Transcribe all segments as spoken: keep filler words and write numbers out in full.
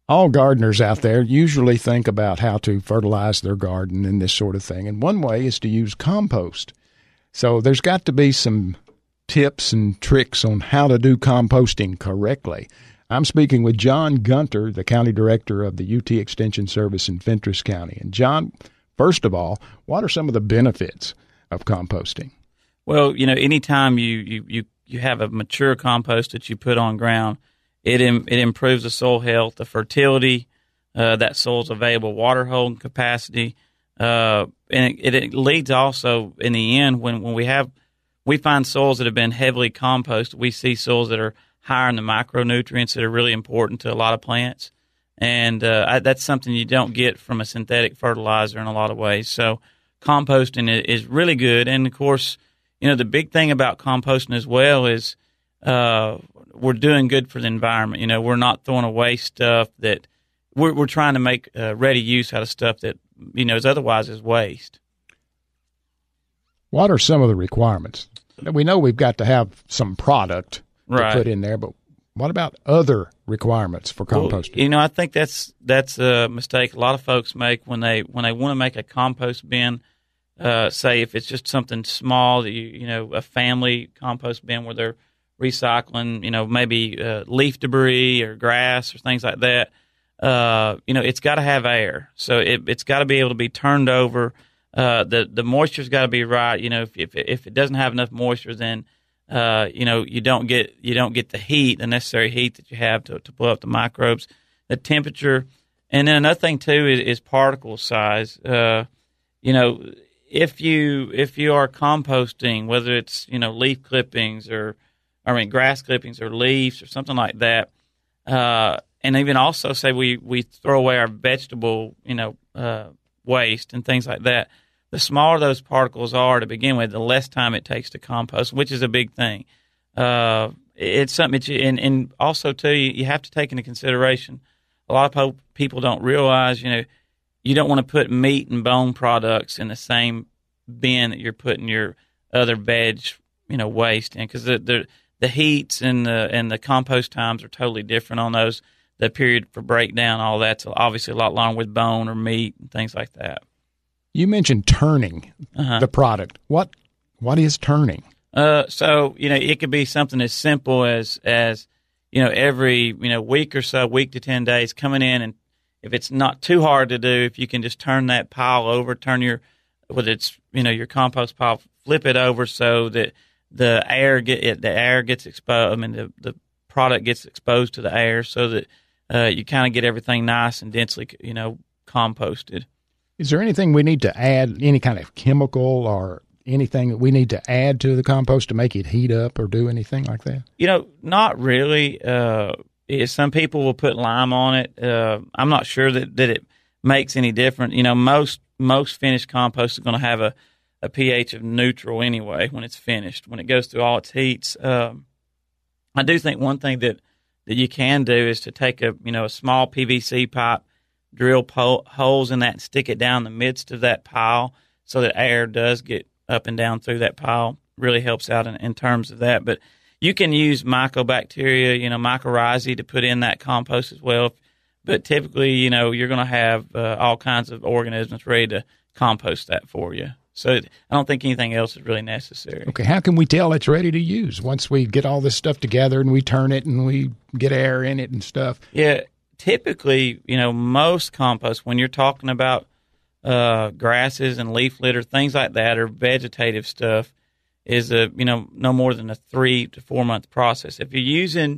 all gardeners out there usually think about how to fertilize their garden and this sort of thing. And one way is to use compost. So there's got to be some tips and tricks on how to do composting correctly. I'm speaking with John Gunter, the county director of the U T Extension Service in Fentress County. And John, first of all, what are some of the benefits of composting? Well, you know, anytime you, you, you, you have a mature compost that you put on ground, it im- it improves the soil health, the fertility, uh, that soil's available water holding capacity, uh, and it, it leads also in the end when, when we have we find soils that have been heavily composted, we see soils that are higher in the micronutrients that are really important to a lot of plants, and uh, I, that's something you don't get from a synthetic fertilizer in a lot of ways. So composting is really good, and of course, you know, the big thing about composting as well is uh, we're doing good for the environment. You know, we're not throwing away stuff that we're, we're trying to make uh, ready use out of stuff that, you know, is otherwise is waste. What are some of the requirements? We know we've got to have some product right. to put in there, but what about other requirements for composting? Well, you know, I think that's that's a mistake a lot of folks make when they when they want to make a compost bin. Uh, say if it's just something small that you you know a family compost bin where they're recycling, you know, maybe uh, leaf debris or grass or things like that. Uh, you know, it's got to have air, so it, it's got to be able to be turned over. Uh, the the moisture's got to be right. You know, if if if it doesn't have enough moisture, then uh, you know you don't get you don't get the heat, the necessary heat that you have to to pull up the microbes. The temperature, and then another thing too is, is particle size. Uh, you know. If you if you are composting, whether it's you know leaf clippings or I mean grass clippings or leaves or something like that, uh, and even also say we, we throw away our vegetable you know uh, waste and things like that, the smaller those particles are to begin with, the less time it takes to compost, which is a big thing. Uh, it's something that you and, and also too you, you have to take into consideration. A lot of people don't realize you know. You don't want to put meat and bone products in the same bin that you're putting your other veg, you know, waste in, because the, the the heats and the and the compost times are totally different on those. The period for breakdown, all that's obviously a lot longer with bone or meat and things like that. You mentioned turning uh-huh. the product. What what is turning? Uh, so you know, it could be something as simple as as you know, every you know week or so, week to ten days, coming in and if it's not too hard to do, if you can just turn that pile over, turn your, whether it's, you know, your compost pile, flip it over so that the air get the air gets exposed, I mean, the, the product gets exposed to the air so that uh, you kind of get everything nice and densely, you know, composted. Is there anything we need to add, any kind of chemical or anything that we need to add to the compost to make it heat up or do anything like that? You know, not really. Uh Some people will put lime on it. Uh, I'm not sure that, that it makes any difference. You know, most most finished compost is going to have a, a pH of neutral anyway when it's finished, when it goes through all its heats. Um, I do think one thing that, that you can do is to take a you know a small P V C pipe, drill po- holes in that, and stick it down the midst of that pile so that air does get up and down through that pile. Really helps out in, in terms of that, but. You can use mycobacteria, you know, mycorrhizae to put in that compost as well. But typically, you know, you're going to have uh, all kinds of organisms ready to compost that for you. So I don't think anything else is really necessary. Okay, how can we tell it's ready to use once we get all this stuff together and we turn it and we get air in it and stuff? Yeah, typically, you know, most compost, when you're talking about uh, grasses and leaf litter, things like that, or vegetative stuff, is a you know no more than a three to four month process. If you're using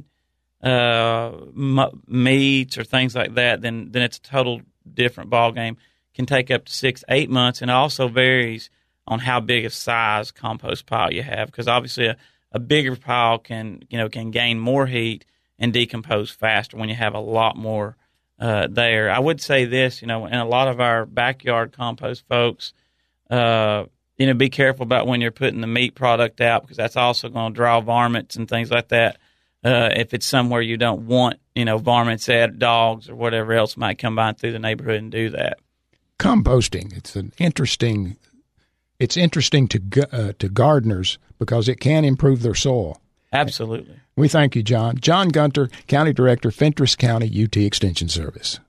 uh, m- meats or things like that, then then it's a total different ball game. Can take up to six eight months, and it also varies on how big a size compost pile you have. Because obviously a, a bigger pile can you know can gain more heat and decompose faster when you have a lot more uh, there. I would say this, you know, and a lot of our backyard compost folks. Uh, You know, be careful about when you're putting the meat product out because that's also going to draw varmints and things like that. Uh, if it's somewhere you don't want, you know, varmints at, dogs or whatever else might come by through the neighborhood and do that. Composting, it's an interesting, it's interesting to uh, to gardeners because it can improve their soil. Absolutely. We thank you, John. John Gunter, County Director, Fentress County U T Extension Service.